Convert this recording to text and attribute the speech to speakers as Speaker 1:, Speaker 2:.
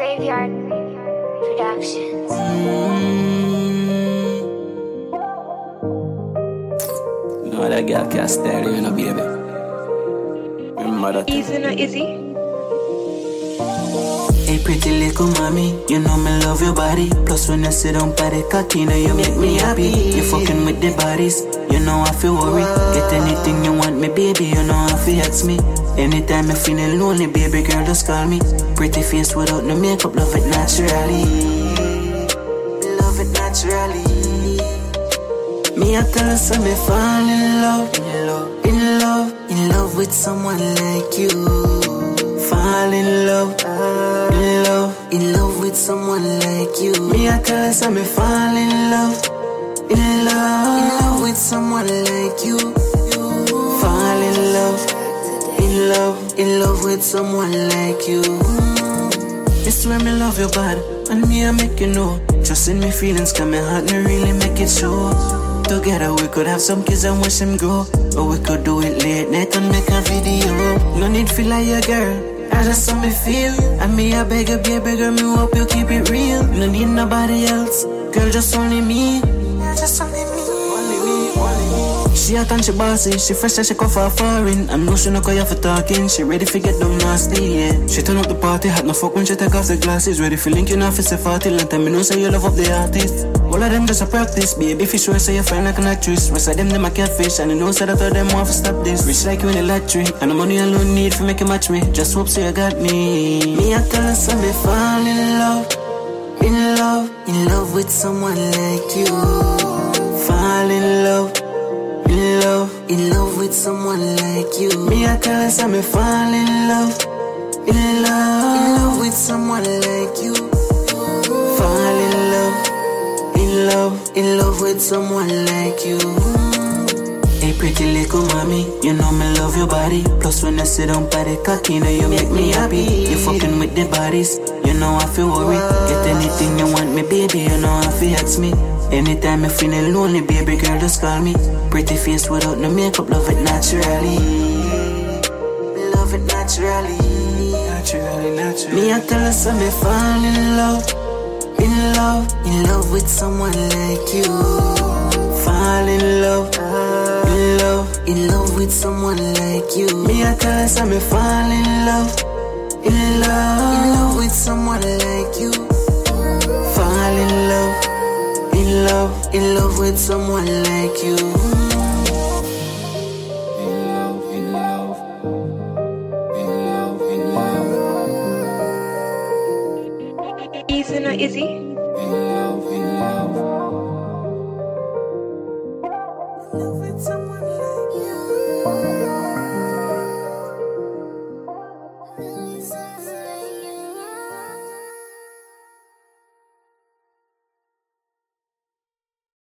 Speaker 1: Graveyard Productions.
Speaker 2: No, that girl can't stay there, no baby. Remember that.
Speaker 3: Easy, no easy.
Speaker 2: Hey pretty little mommy, you know me love your body. Plus when I sit down by the cocky, now you make me happy. You fucking with the bodies, you know I feel worry. Get anything you want me baby, you know I feel ask me. Anytime I feeling lonely, baby girl just call me. Pretty face without no makeup, love it naturally. Love it naturally. Me I tell her so me fall in love, in love with someone like you. Fall in love, in love with someone like you. Me I tell her so me fall in love, in love with someone like you. Fall in love with someone like you. This where me love your body, and me I make you know. Trust in me feelings, cause my heart me really make it show. Together we could have some kids and watch them grow. Or we could do it late night and make a video. No need feel like your girl, I just saw me feel. And me I beg you, baby girl, me hope you keep it real. No need nobody else, girl, just only me. Just only me. She hot and she bossy, she fresh and she come for foreign. I know she no call you for talking, she ready for get down nasty, yeah. She turn up the party, hot no fuck when she take off the glasses. Ready for linking off, it's a 40, long time me know say you love up the artist. All of them just a practice, baby fish sure say you fine like an actress. Rest of them a catfish, and you know say that all them want to stop this. Rich like you in the lottery, and the money alone need for make you match me. Just hope so you got me. Me I tell her so me fall in love with someone like you. Fall in love with someone like you. Me I tell her so me fall in love with someone like you. Fall in love with someone like you. Hey pretty little mommy, you know me love your body. Plus when I sit down by the cocky, now you make me happy. You fucking with the bodies, you know I feel worry. Get anything you want me baby, you know I feel ask me. Anytime I feeling lonely, baby girl just call me. Pretty face without no makeup, love it naturally. Love it naturally. Me I tell her so me fall in love with someone like you. Fall in love with someone like you. Me I tell her so me fall in love with someone like you. Fall in love with someone like you.
Speaker 3: Easy, no easy.
Speaker 2: Love with someone like you.